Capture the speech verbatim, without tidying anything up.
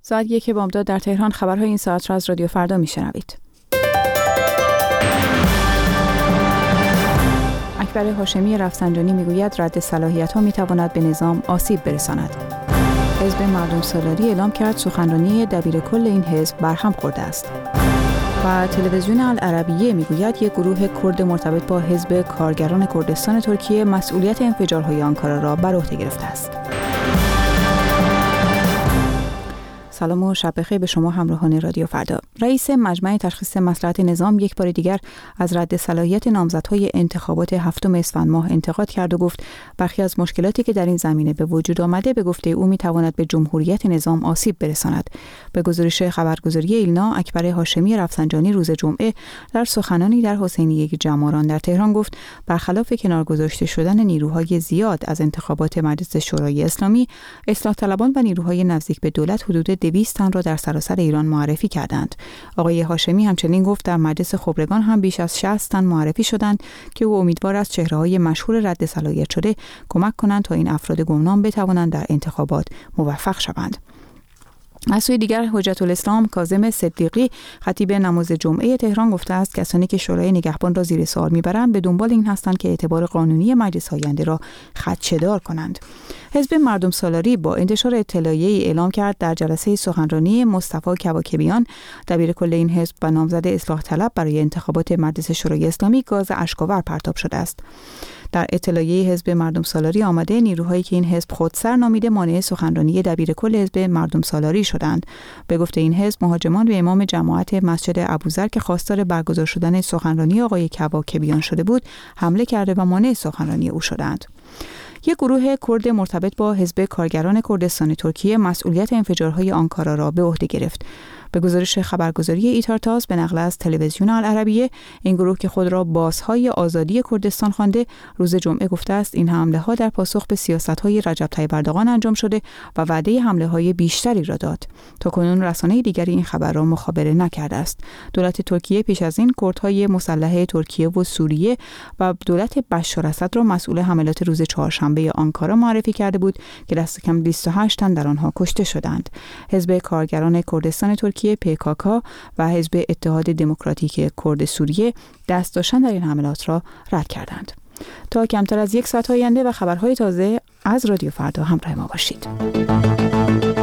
ساعت یک بامداد در تهران. خبرهای این ساعت را از رادیو فردا میشنوید. اکبر هاشمی رفسنجانی میگوید رد صلاحیت‌ها میتواند به نظام آسیب برساند. حزب مردم سالاری اعلام کرد سخنرانی دبیرکل این حزب برهم خورده است. و تلویزیون العربیه میگوید یک گروه کرد مرتبط با حزب کارگران کردستان ترکیه مسئولیت انفجارهای آنکارا را بر عهده گرفته است. سلام و شب بخیر به شما همراهان رادیو فردا. رئیس مجمع تشخیص مصلحت نظام یک بار دیگر از رد صلاحیت نامزدهای انتخابات هفتم اسفند ماه انتقاد کرد و گفت برخی از مشکلاتی که در این زمینه به وجود آمده به گفته او میتواند به جمهوریت نظام آسیب برساند. به گزارش خبرگزاری ایلنا، اکبر هاشمی رفسنجانی روز جمعه در سخنانی در حسینیه جماران در تهران گفت برخلاف کنار گذاشته شدن نیروهای زیاد از انتخابات مجلس شورای اسلامی، اصلاح طلبان و نیروهای نزدیک به دولت حدود دویست تن را در سراسر ایران معرفی کردند. آقای هاشمی همچنین گفت در مجلس خبرگان هم بیش از شصت تن معرفی شدند که او امیدوار است چهره‌های مشهور رد صلاحیت شده کمک کنند تا این افراد گمنام بتوانند در انتخابات موفق شوند. از سوی دیگر حجت الاسلام کاظم صدیقی خطیب نماز جمعه تهران گفته است کسانی که شورای نگهبان را زیر سوال میبرند به دنبال این هستند که اعتبار قانونی مجلس آینده را خدشه‌دار کنند. حزب مردم سالاری با انتشار اطلاعیه‌ای اعلام کرد در جلسه سخنرانی مصطفی کباکبیان دبیرکل این حزب و نامزد اصلاح طلب برای انتخابات مجلس شورای اسلامی گاز اشک‌آور پرتاب شده است. در اطلاعیه حزب مردم سالاری آمده نیروهایی که این حزب خودسر نامیده مانع سخنرانی دبیرکل حزب مردم سالاری شدند. به گفته این حزب مهاجمان به امام جماعت مسجد ابوذر که خواستار برگزار شدن سخنرانی آقای کباکبیان شده بود حمله کرده و مانع سخنرانی او شدند. یک گروه کرد مرتبط با حزب کارگران کردستان ترکیه مسئولیت انفجارهای آنکارا را به عهده گرفت. به گزارش خبرگزاری ایتارتاس به نقل از تلویزیون العربیه، این گروه که خود را بازهای آزادی کردستان خوانده روز جمعه گفته است این حمله ها در پاسخ به سیاست‌های رجب طیب اردوغان انجام شده و وعده حمله های بیشتری را داد. تا کنون رسانه دیگری این خبر را مخابره نکرده است. دولت ترکیه پیش از این کردهای مسلح ترکیه و سوریه و دولت بشار اسد را مسئول حملات روز چهارشنبه آنکارا معرفی کرده بود که دست کم بیست و هشت تن در آنها کشته شدند. حزب کارگران کردستان ترکیه پی کا کا و حزب اتحاد دموکراتیک کرد سوریه دست داشتن در این حملات را رد کردند. تا کمتر از یک ساعت آینده و خبرهای تازه از رادیو فردا همراه ما باشید.